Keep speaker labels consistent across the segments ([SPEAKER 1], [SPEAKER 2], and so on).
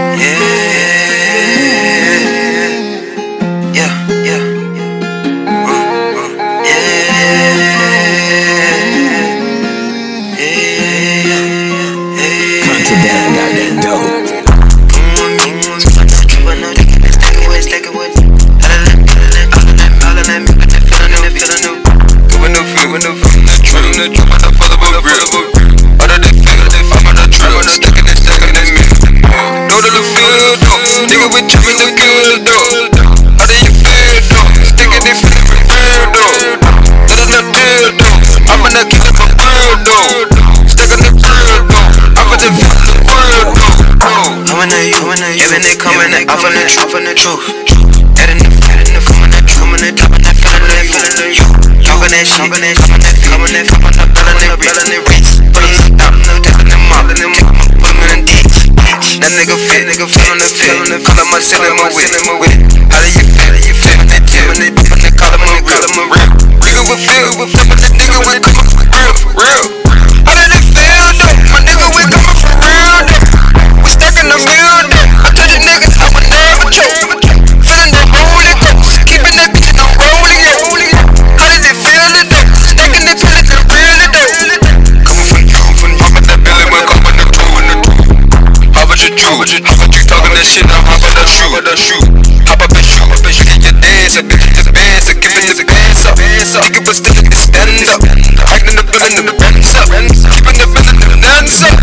[SPEAKER 1] Contraband got that dope.
[SPEAKER 2] Nigga, we trapping the good though. How do you feel though? Sticking this shit with real though. That is the deal though. I'm gonna keep it for real though. Sticking the real though. I'm gonna feel the real though. Coming at you, even they coming at off on the truth. Adding the coming at coming at top of that feeling you. Talking that shit, coming that feeling it rich. Pulling the top, no tapping them up, putting them deep. That nigga feel on the field, call my cinema with it. How do you feel? They tell me they call him a real. Nigga will feel, but that nigga will come real, for real. How did it feel though? My nigga will come for real though. We stuck in the middle though. I told you niggas I would never choke. Feeling the Holy Ghost, keeping that bitch on rolling it. How did it feel though? Taking the pill to real though. Coming from you, I'm at that belly, man, come on the two and the two. How about you talking that shit now? How about that shoe? Hop up and shoot, get your dance up, get your bands up, keep it bands up. Nigga, but still get stand up. Acting the building, the bands up. Keeping the building, the dance up.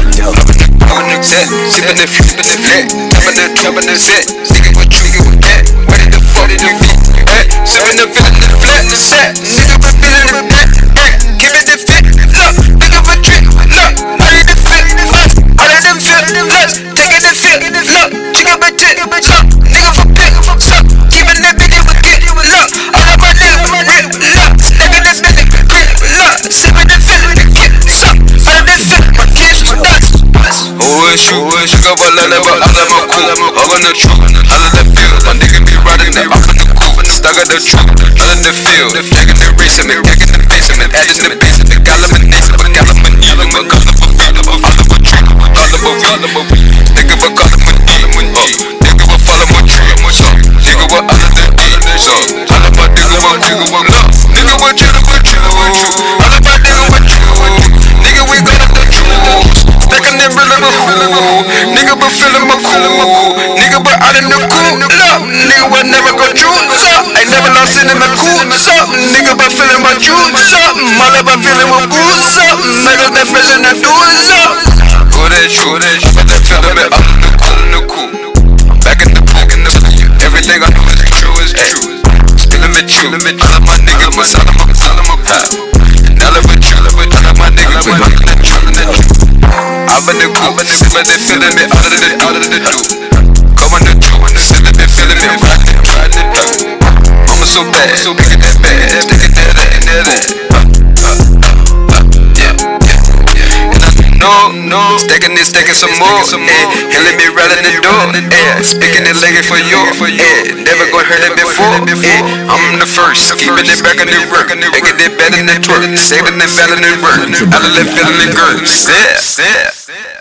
[SPEAKER 2] Sipping the flip, tapping the set. Nigga, what you get? Where the fuck did you be at? Sipping the feeling, the flat, the set. Nigga, but feeling the back. Keep it the fit, look. Nigga, but trick, look. How did it feel? All of them feel, look. Taking the fit, look. Nigga, but trick, look. Nigga, for pick, suck. Keeping the bitch with it, look. All of my niggas, look. Taking the bitch, look. Sipping the feeling, the kid, suck. All of them feel, my kids, my nuts. Oh, it's you, nigga, but let it, but all of my cool. Up on the truth, all of the field. My nigga be riding that off in the coupe. Stuck at the truth, all in the field. Taking the racing, taking the basement, adding the basic. The gallopination, but gallopination, but colorful feel, all of a trick, colorful weed. Nigga, but colorful deep, nigga, but follow my tree, nigga, what all of the deep, all of my nigga, what love, nigga, what you, all of my nigga, what you, nigga, we got up the truth. Taking that real of a fool, nigga, but feeling my cool, nigga, but out in the cool, nigga, what never go true, ain't never lost it in the cool, nigga, but feeling my juice, all of my feeling my booze, nigga, that feeling that dudes, go that true, but that feeling me all in the cool, I'm back in the everything I know is true, still in the true, all of my niggas, but all of my pop, and all of it true, all of my niggas, but all of the true, I'm in the cool, but they feeling me out of the do. Go on the true, still they feeling me rockin', trying to do. Mama so bad, picking that bad, sticking that. No, stacking some more. Hailing me right in the door. Sticking it legged for you. Never gonna hurt it before. I'm the first, keeping it back in the work, making it better than twerk, saving it better than work. Out of left feeling the girls. Yeah.